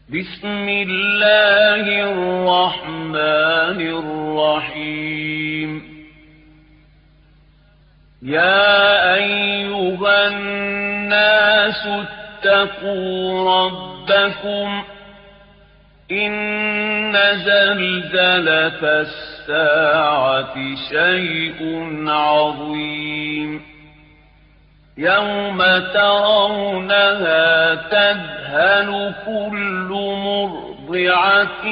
بسم الله الرحمن الرحيم يا أيها الناس اتقوا ربكم إن زلزلة الساعة شيء عظيم يوم ترونها تذهل كل مرضعة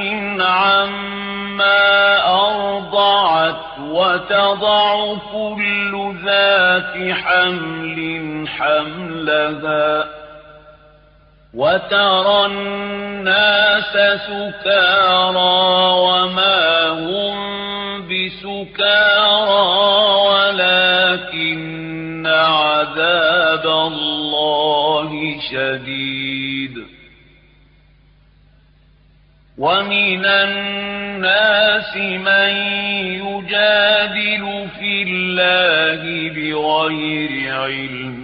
عما أرضعت وتضع كل ذات حمل حملها وترى الناس سكارى وما هم بسكارى ولكن عذاب الله شديد ومن الناس من يجادل في الله بغير علم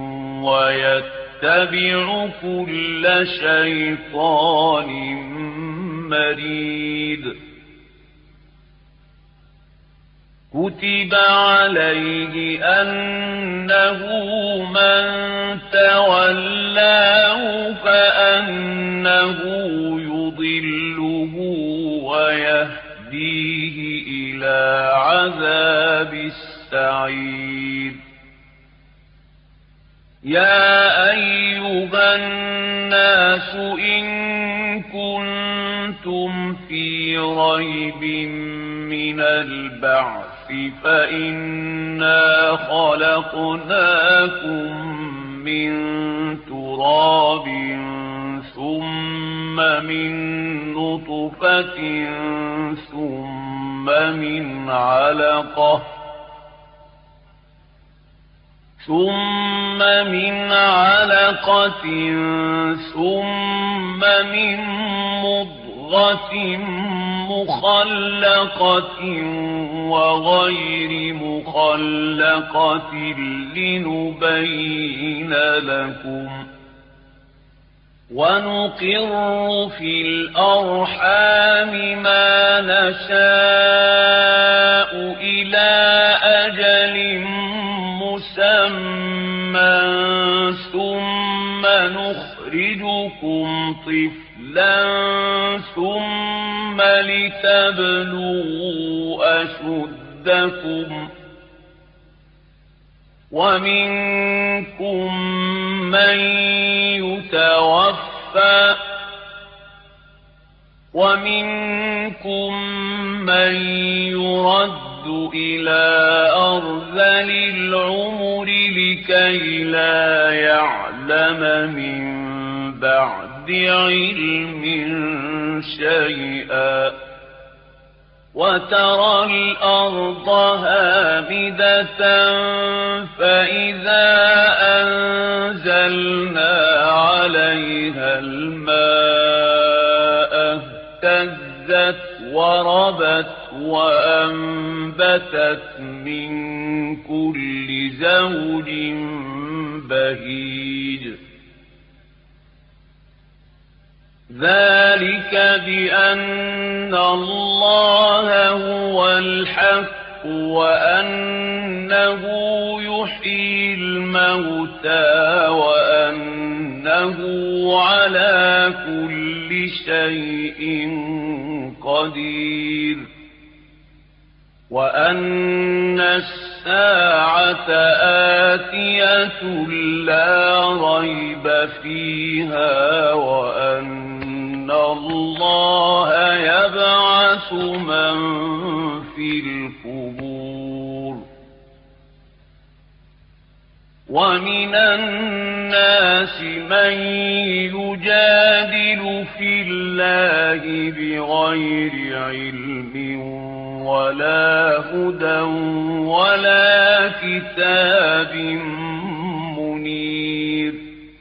ويتبع كل شيطان مريد كتب عليه أنه من تولاه فأنه يضله ويهديه إلى عذاب السعير يا أيها الناس إن كنتم في ريب من البعث فإنا خلقناكم من تراب ثم من نطفة ثم من علقة ثم من مضغة مخلقة وغير مخلقة لنبين لكم ونقر في الأرحام ما نشاء إلى أجل مسمى ثم نخرجكم طفلا ثم لتبلغوا أشدكم ومنكم من يتوفى ومنكم من يرد إلى أرذل العمر لكي لا يعلم من بعد علم شيئا وترى الأرض هامدة فإذا أنزلنا عليها الماء اهتزت وربت وأنبتت من كل زوج بهيج ذلك بأن الله هو الحق وأنه يحيي الموتى وأنه على كل شيء قدير وأن الساعة آتية لا ريب فيها وأن الله يبعث من في القبور ومن الناس من يجادل في الله بغير علم ولا هدى ولا كتاب منير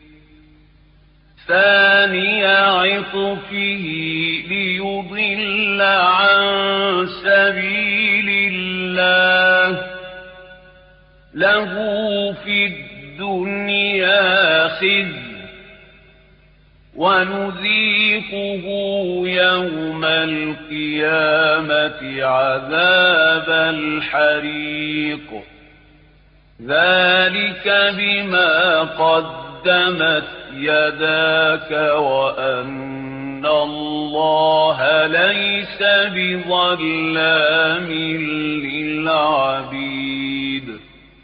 ثاني عطفه ليضل عن سبيل الله له في الدنيا خزي ونذيقه يوم القيامة عذاب الحريق ذلك بما قدمت يداك وأن الله ليس بظلام للعبيد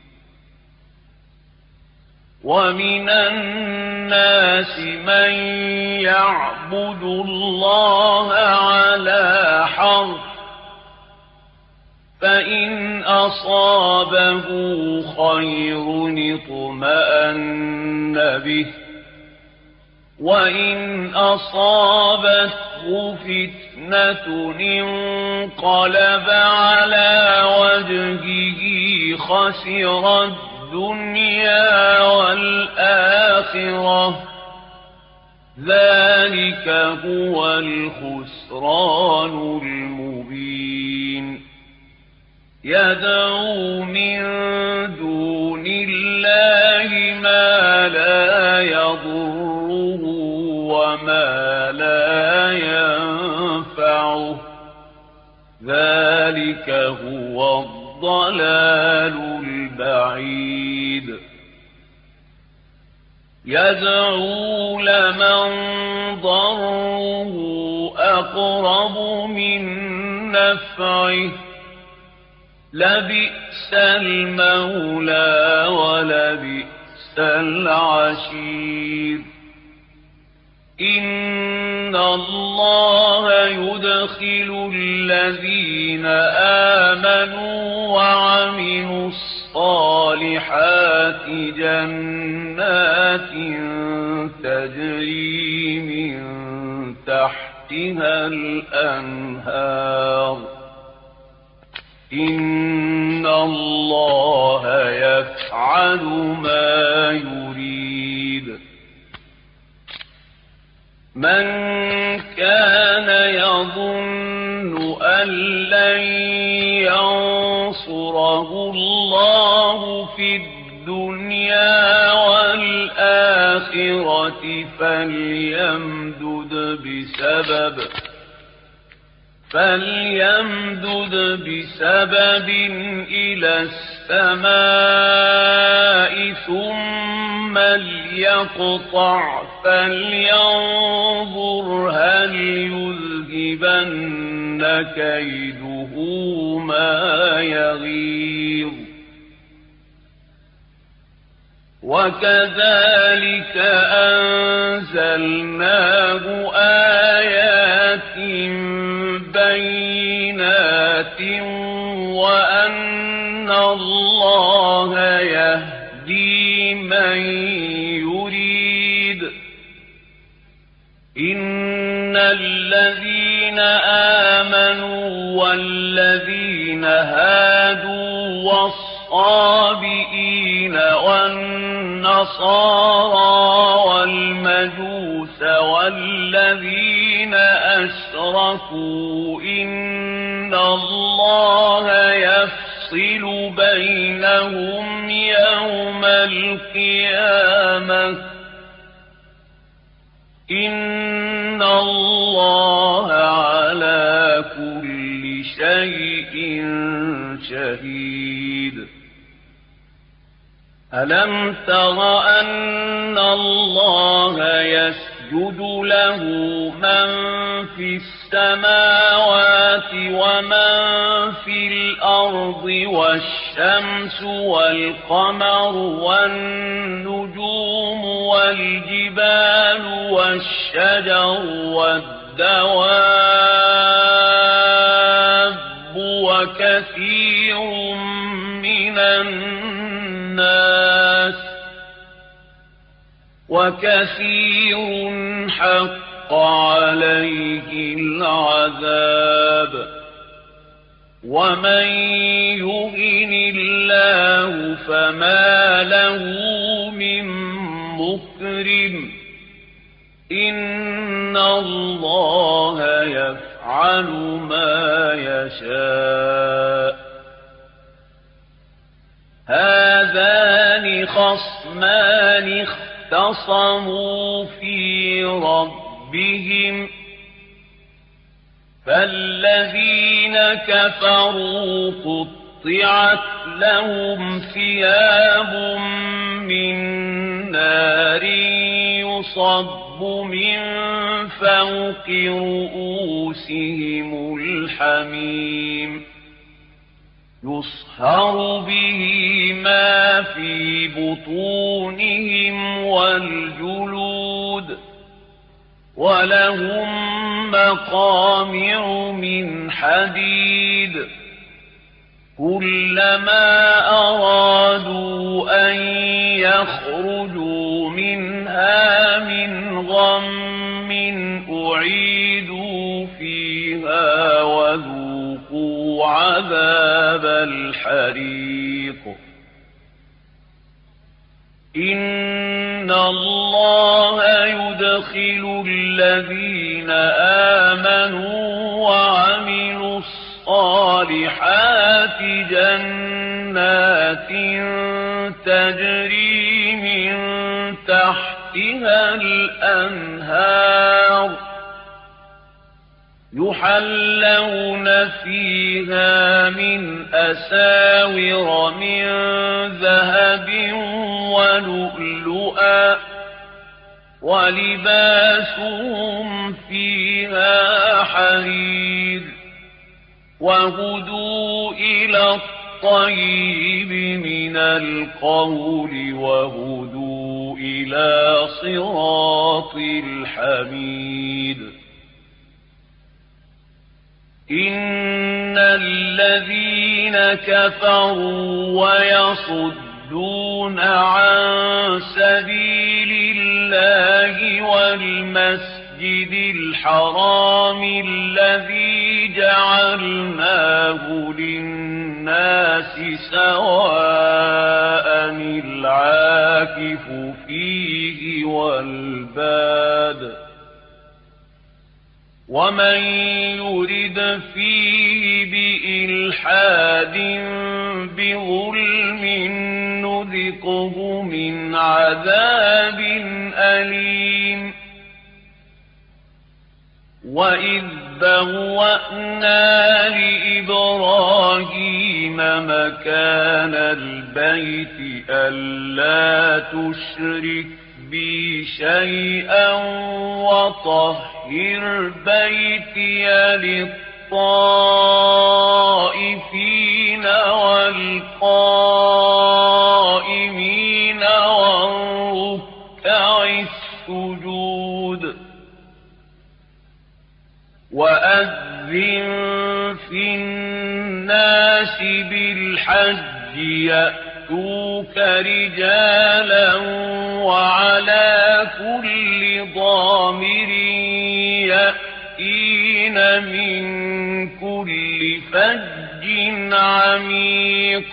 ومن الناس من يعبد الله على حرف فإن أصابه خير اطمأن به وإن أصابته فتنة انقلب على وجهه خسر الدنيا والآخرة ذلك هو الخسران المبين يدعو من دون الله ما لا يضره وما لا ينفعه ذلك هو الضلال البعيد يدعو لمن ضره أقرب من نفعه لبئس المولى ولبئس العشير إن الله يدخل الذين آمنوا وعملوا الصالحات جنات تجري من تحتها الأنهار إن الله يفعل ما يريد من كان يظن أن لن ينصره الله في الدنيا والآخرة فليمدد بسبب إلى السماء ثم ليقطع فلينظر هل يذهبن كيده ما يغيظ وكذلك أنزلناه آيات بينات وأن الله يهدي من يريد إن الذين آمنوا والذين هادوا والصابئين والنصارى والمجوس والذين أشركوا إن الله يفصل بينهم يوم القيامة إن الله على كل شيء شهيد ألم تر أن الله يسجد له من في السماوات ومن في الأرض والشمس والقمر والنجوم والجبال والشجر والدواب وكثير من الناس وكثير حق عليه العذاب ومن يهن الله فما له من مكرم إن الله يفعل ما يشاء هذان خصمان اختلفوا واعتصموا في ربهم فالذين كفروا قطعت لهم ثياب من نار يصب من فوق رؤوسهم الحميم يصهر به ما في بطونهم والجلود ولهم مقامع من حديد كلما أرادوا أن يخرجوا منها من غم أعيدوا فيها وذوقوا عذاب الحريق إن الله يدخل الذين آمنوا وعملوا الصالحات جنات تجري من تحتها الأنهار يحلون فيها من أساور من ذهب ولؤلؤا ولباسهم فيها حرير وهدوا إلى الطيب من القول وهدوا إلى صراط الحميد إن الذين كفروا ويصدون عن سبيل الله والمسجد الحرام الذي جعلناه للناس سواء العاكف فيه والباد ومن يرد فيه بإلحاد بظلم نذقه من عذاب أليم وإذ بوأنا لإبراهيم مكان البيت ألا تشرك بي شيئا وطهر بيتي للطائفين والقائمين والركع السجود وأذن في الناس بالحج يأتوك رجالا وعلى كل ضامر يأتين من كل فج عميق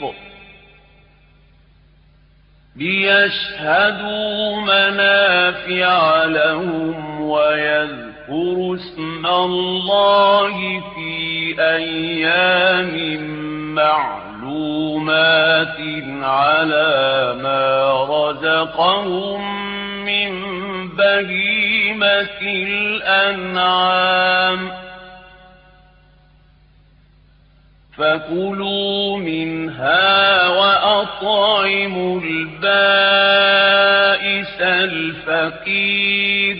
ليشهدوا منافع لهم ويذكروا اسم الله في أيام معلومات على ما رزقهم من بهيمة الأنعام فكلوا منها وأطعموا البائس الفقير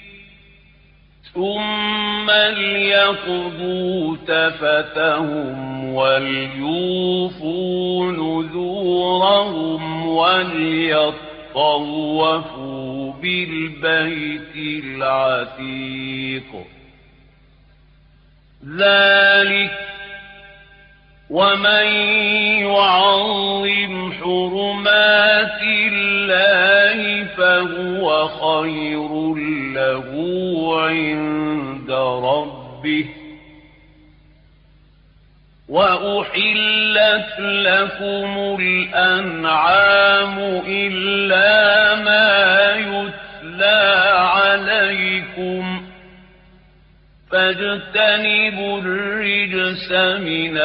ثم ليقضوا تفثهم وليوفوا نذورهم وليطوفوا بالبيت العتيق ذلك ومن يعظم حرمات الله فهو خير له عند ربه وأحلت لكم الأنعام إلا ما يتلى عليكم فاجتنبوا الرجس من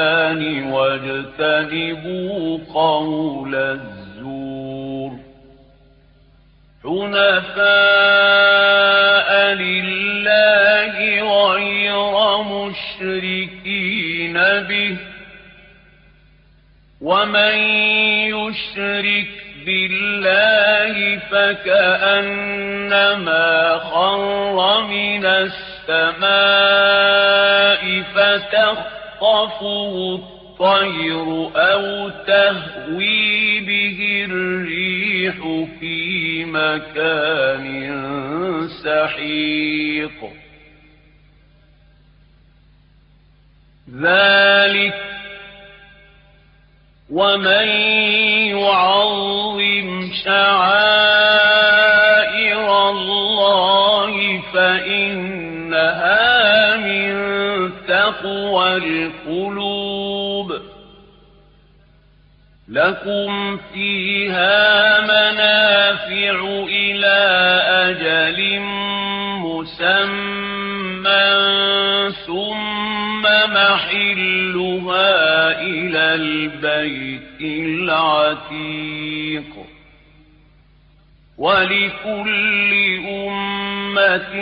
الأوثان واجتنبوا قول الزور حنفاء لله غير مشركين به ومن يشرك بالله فكأنما خر من السماء فتخطفه الطير أو تهوي به الريح في مكان سحيق ذلك ومن يعظم شعائر الله فإنها من تقوى القلوب لكم فيها منافع إلى أجل مسمى ثم محلها إلى البيت العتيق ولكل أمة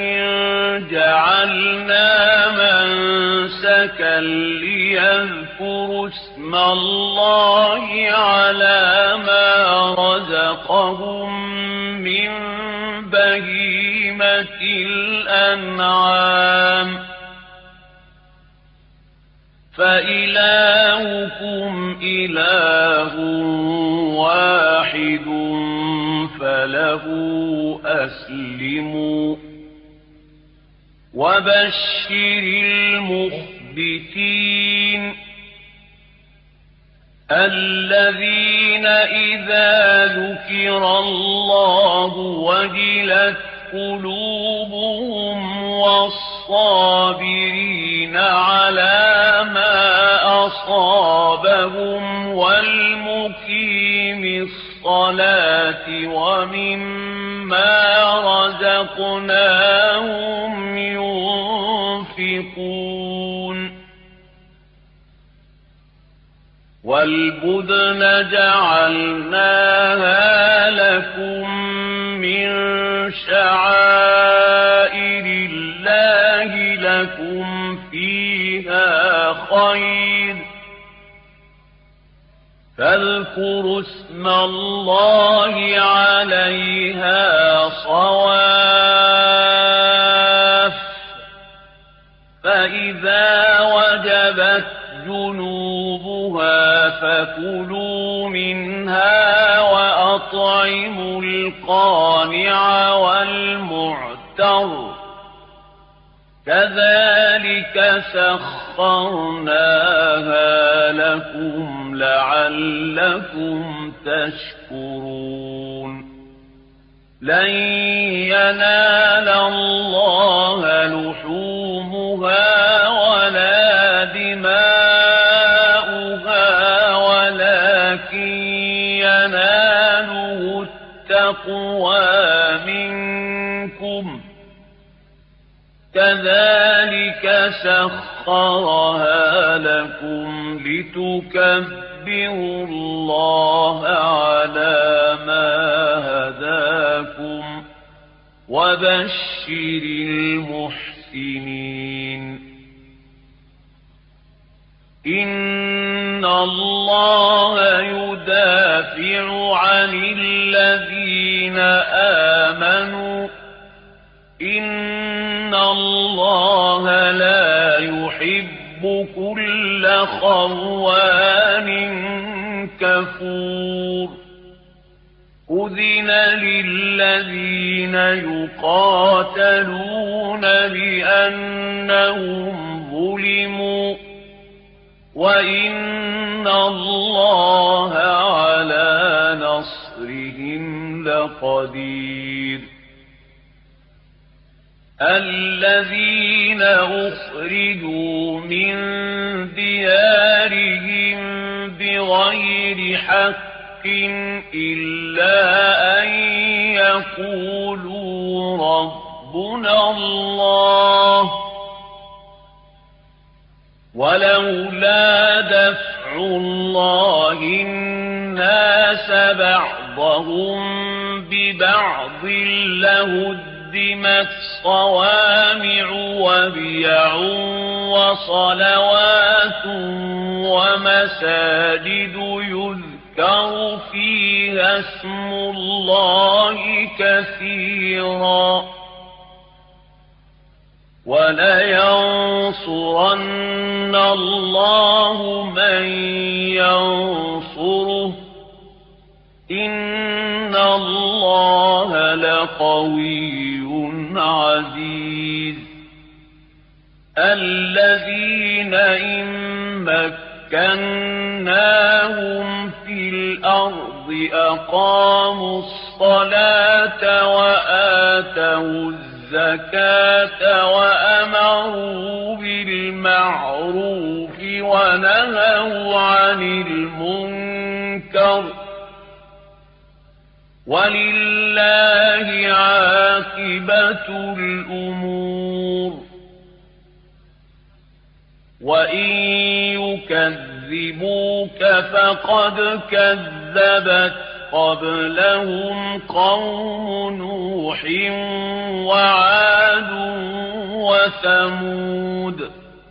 جعلنا منسكا ليذكروا اسم الله على ما رزقهم من بهيمة الأنعام فإلهكم إله واحد فله أسلموا وبشر المخبتين الذين إذا ذكر الله وجلت قلوبهم والصابرين على ما أصابهم والمقيم الصلاة ومما رزقناهم ينفقون والبدن جعلناها لكم من شعائر الله لكم فيها خير فاذكروا اسم الله عليها صواف فإذا وجبت جنوبها فكلوا منها وأطعموا القانع والمعتر كذلك سخرناها لكم لعلكم تشكرون لن ينال الله لحومها ولا دماؤها ولكن يناله التقوى منكم كذلك سخرها لكم لتكبروا الله على ما هداكم وبشر المحسنين إن الله يدافع عن الذين آمنوا إن الله لا يحب كل خوان كفور أذن للذين يقاتلون بأنهم ظلموا وإن الله على نصرهم لقدير الذين أخرجوا من ديارهم بغير حق إلا أن يقولوا ربنا الله ولولا دفع الله الناس بعضهم بعض لهدمت صوامع وبيع وصلوات ومساجد يذكر فيها اسم الله كثيرا ولينصرن الله من ينصره إن الله لقوي عزيز الذين إن مكناهم في الأرض أقاموا الصلاة وآتوا الزكاة وأمروا بالمعروف ونهوا عن المنكر ولله عاقبة الأمور وإن يكذبوك فقد كذبت قبلهم قوم نوح وعاد وثمود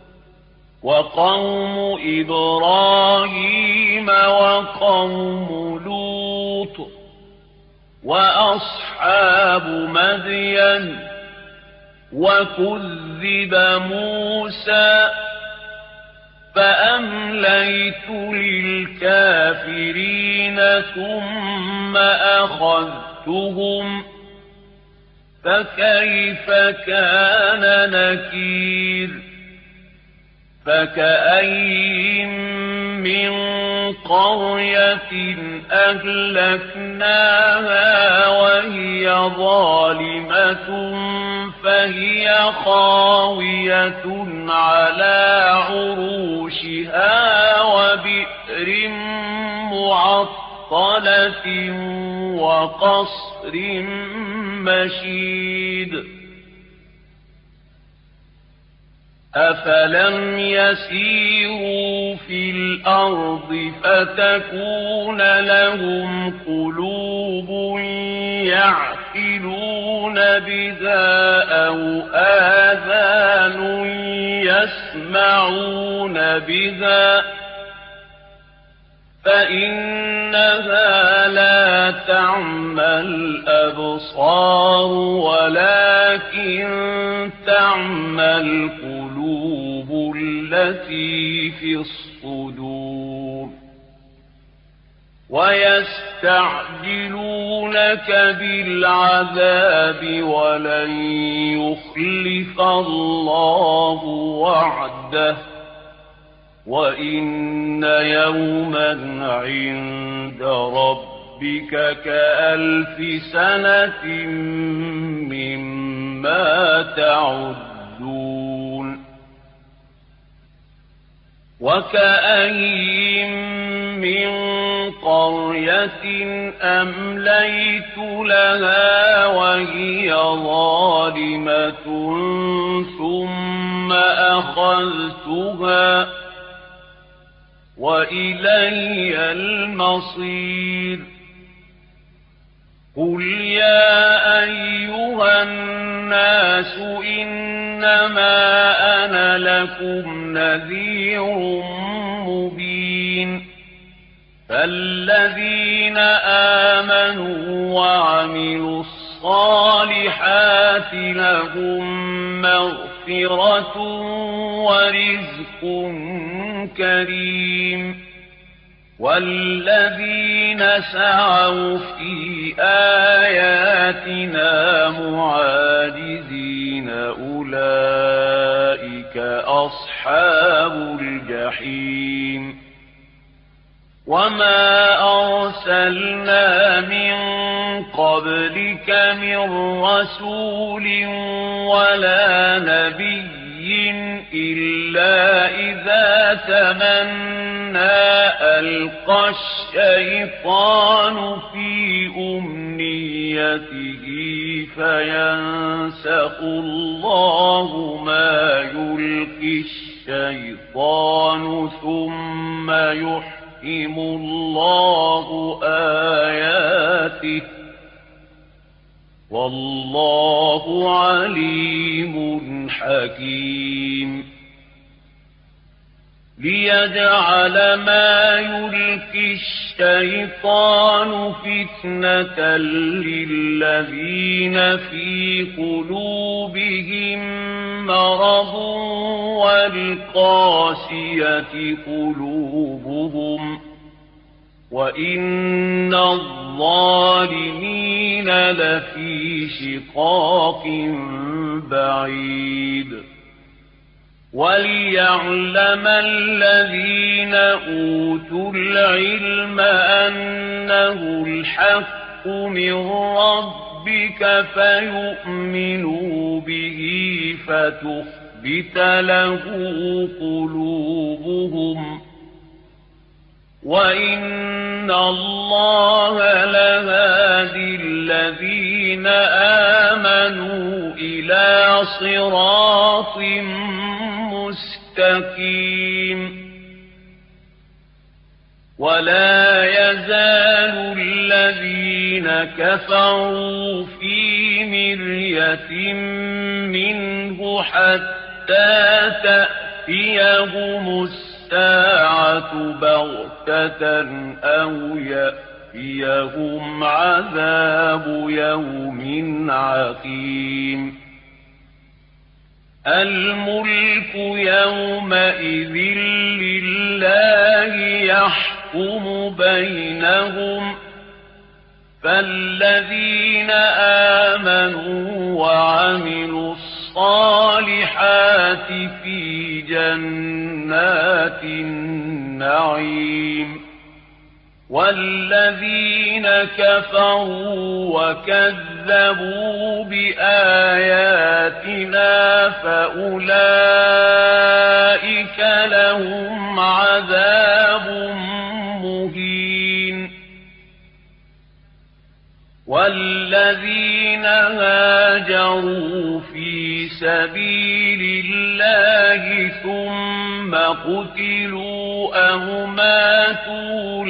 وقوم إبراهيم وقوم لوط وأصحاب مدين وكذب موسى فأمليت للكافرين ثم أخذتهم فكيف كان نكير فكأين من قرية أهلكناها وهي ظالمة فهي خاوية على عروشها وبئر معطلة وقصر مشيد أفلم يسيروا في الأرض فتكون لهم قلوب يعقلون بها أو آذان يسمعون بها فإنها لا تعمى الأبصار ولكن تعمى القلوب التي في الصدور ويستعجلونك بالعذاب ولن يخلف الله وعده وإن يوما عند ربك كألف سنة مما تعدون وكأين من قرية أمليت لها وهي ظالمة ثم أخذتها وإلي المصير قل يا أيها الناس إنما أنا لكم نذير مبين فالذين آمنوا وعملوا الصالحات لهم مغفرة ورزق كريم والذين سعوا في آياتنا معاجزين أولئك أصحاب الجحيم وما أرسلنا من قبلك من رسول ولا نبي إلا إذا تمنى ألقى الشيطان في أمنيته فينسخ الله ما يلقي الشيطان ثم يحكم الله آياته والله عليم حكيم ليجعل ما يلقي الشيطان فتنة للذين في قلوبهم مرض والقاسية قلوبهم وإن الظالمين لفي شقاق بعيد وليعلم الذين أوتوا العلم أنه الحق من ربك فيؤمنوا به فتخبت له قلوبهم وإن الله لهادي الذين آمنوا إلى صراط مستقيم ولا يزال الذين كفروا في مرية منه حتى تأتيهم الساعة بغتة أو يأتيهم عذاب يوم عقيم الملك يومئذ لله يحكم بينهم فالذين آمنوا وعملوا الصالحات في جنات النعيم والذين كفروا وكذبوا بآياتنا فأولئك لهم عذاب مهين والذين هاجروا في سبيل الله ثم قتلوا أو ماتوا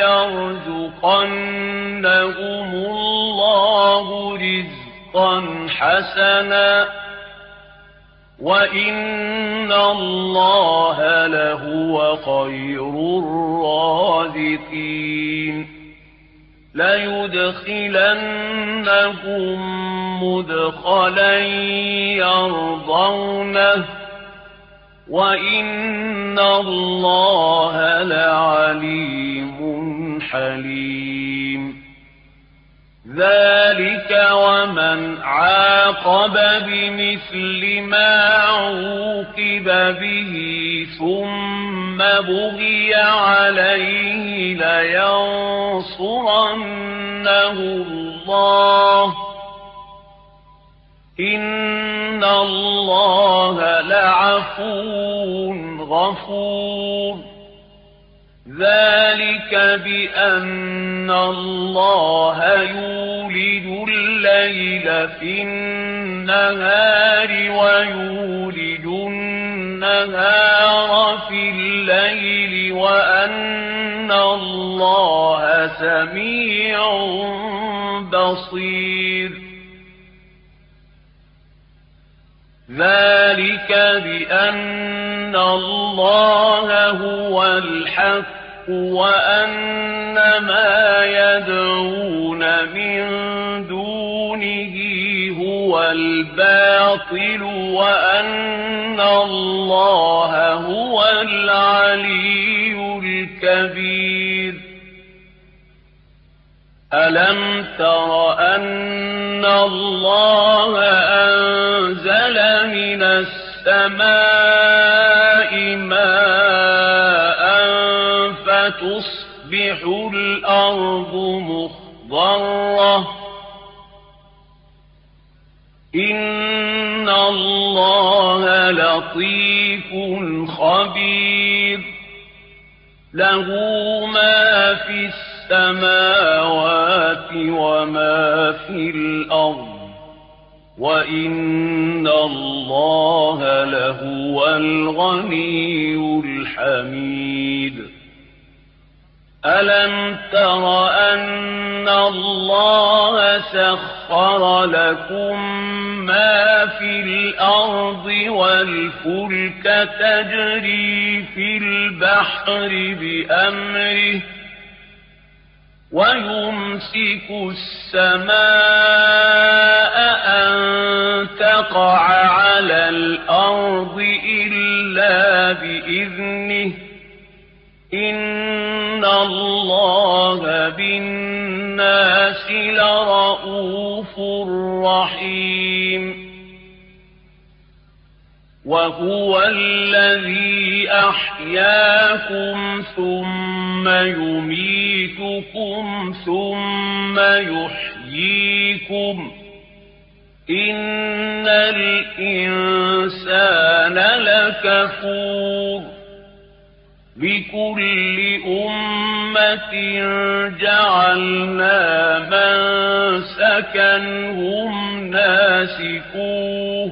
ليرزقنهم الله رزقا حسنا وإن الله لهو خير الرازقين ليدخلنهم مدخلا يرضونه وإن الله لعليم حليم ذلك ومن عاقب بمثل ما عوقب به ثم بغي عليه لينصرنه الله إن الله لعفو غفور ذلك بأن الله يولج الليل في النهار ويولج النهار في الليل وأن الله سميع بصير ذلك بأن الله هو الحق وأن ما يدعون من دونه هو الباطل وأن الله هو العلي الكبير ألم تر أن الله أنزل من السماء ماء فتصبح الأرض مخضرة إن الله لطيف خبير له ما في السماوات وما في الأرض وإن الله لهو الغني الحميد ألم تر أن الله سخر لكم ما في الأرض والفلك تجري في البحر بأمره ويمسك السماء أن تقع على الأرض إلا بإذنه إن الله بالناس لرءوف رحيم وهو الذي أحياكم ثم يميتكم ثم يحييكم إن الإنسان لكفور بكل أمة جعلنا منسكا هم ناسكوه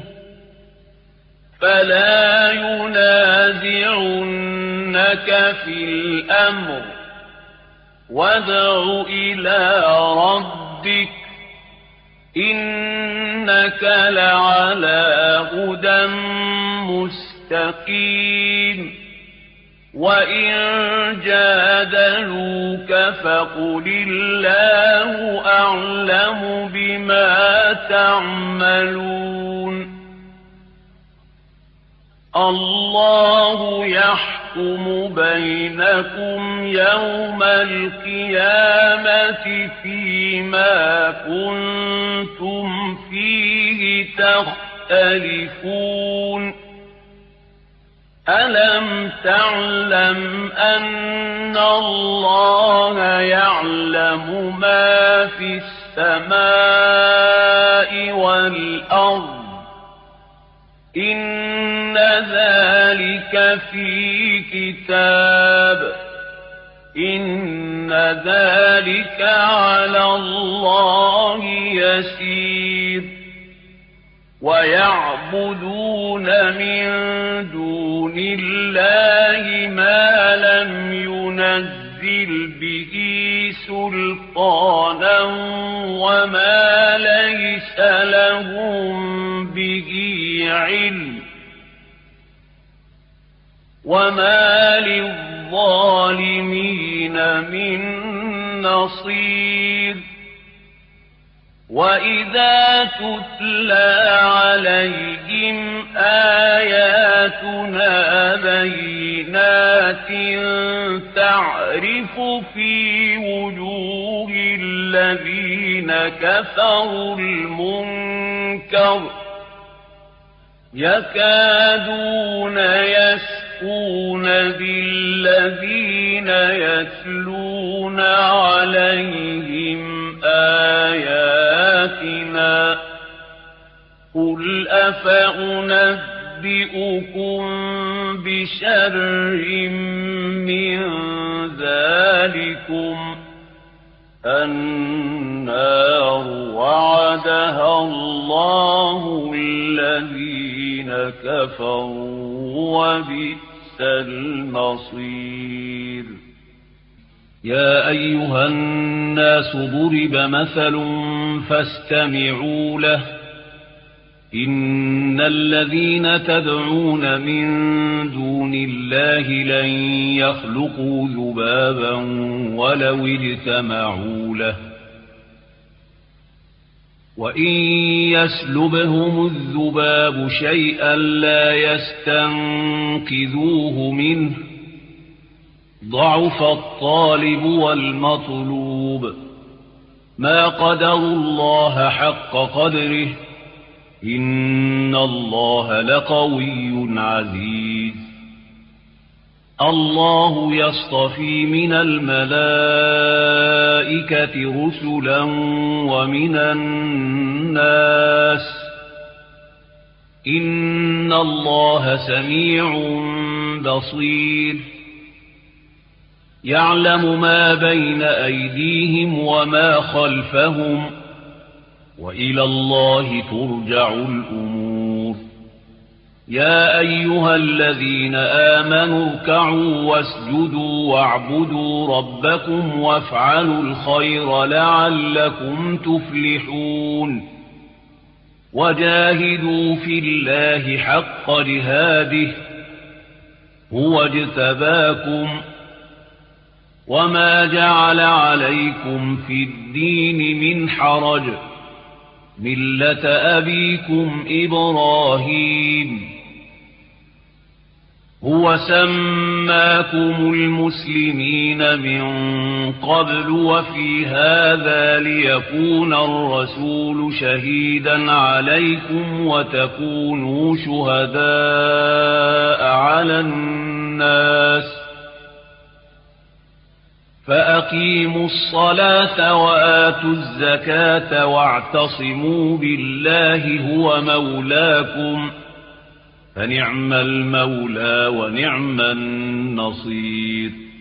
فلا ينازعنك في الأمر وادع إلى ربك إنك لعلى هدى مستقيم وإن جادلوك فقل الله أعلم بما تعملون الله يحكم بينكم يوم القيامة فيما كنتم فيه تختلفون ألم تعلم أن الله يعلم ما في السماء والأرض إن ذلك في كتاب إن ذلك على الله يسير ويعبدون من دون الله ما لم ينزل به سلطانا وما ليس لهم به علم وما للظالمين من نصير وإذا تتلى عليهم آياتنا بينات تعرف في وجوه الذين كفروا المنكر يكادون يسقون بالذين يتلون عليهم آياتنا قل أفأنبئكم بشر من ذلكم النار وعدها الله الذين كفروا وبئس المصير يا أيها الناس ضرب مثل فاستمعوا له إن الذين تدعون من دون الله لن يخلقوا ذبابا ولو اجتمعوا له وإن يسلبهم الذباب شيئا لا يستنقذوه منه ضعف الطالب والمطلوب ما قدروا الله حق قدره إن الله لقوي عزيز الله يصطفي من الملائكة رسلا ومن الناس إن الله سميع بصير يعلم ما بين أيديهم وما خلفهم وإلى الله ترجع الأمور يا أيها الذين آمنوا اركعوا واسجدوا واعبدوا ربكم وافعلوا الخير لعلكم تفلحون وجاهدوا في الله حق جهاده هو اجتباكم وما جعل عليكم في الدين من حرج ملة أبيكم إبراهيم هو سماكم المسلمين من قبل وفي هذا ليكون الرسول شهيدا عليكم وتكونوا شهداء على الناس فأقيموا الصلاة وآتوا الزكاة واعتصموا بالله هو مولاكم فنعم المولى ونعم النصير